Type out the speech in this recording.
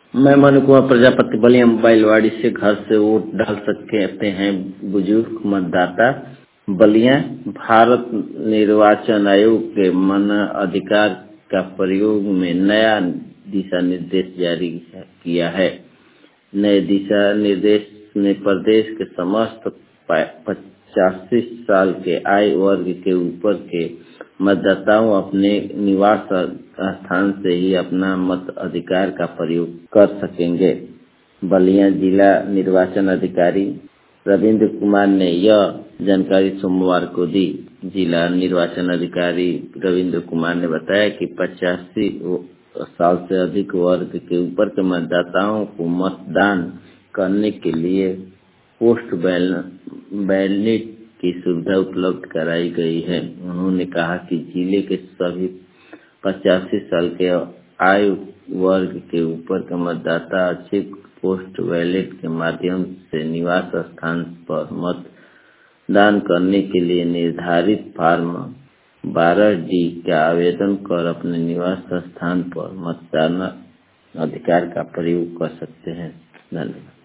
मैं मनु कुमार प्रजापति बलिया मोबाइलवाड़ी से घर से वोट डाल सकते हैं बुजुर्ग मतदाता। बलिया भारत निर्वाचन आयोग के मताधिकार का प्रयोग में नया दिशा निर्देश जारी किया है। नए दिशा निर्देश में प्रदेश के समस्त 85 साल के आयु वर्ग के ऊपर के मतदाताओं अपने निवास स्थान से ही अपना मत अधिकार का प्रयोग कर सकेंगे। बलिया जिला निर्वाचन अधिकारी रविंद्र कुमार ने यह जानकारी सोमवार को दी। जिला निर्वाचन अधिकारी रविंद्र कुमार ने बताया कि 85 साल से अधिक वर्ग के ऊपर के मतदाताओं को मतदान करने के लिए पोस्ट बैलेट की सुविधा उपलब्ध कराई गई है। उन्होंने कहा कि जिले के सभी 85 साल के आयु वर्ग के ऊपर के मतदाता अच्छे पोस्ट बैलेट के माध्यम से निवास स्थान पर मतदान करने के लिए निर्धारित फॉर्म 12D का आवेदन कर अपने निवास स्थान पर मतदान अधिकार का प्रयोग कर सकते हैं। धन्यवाद।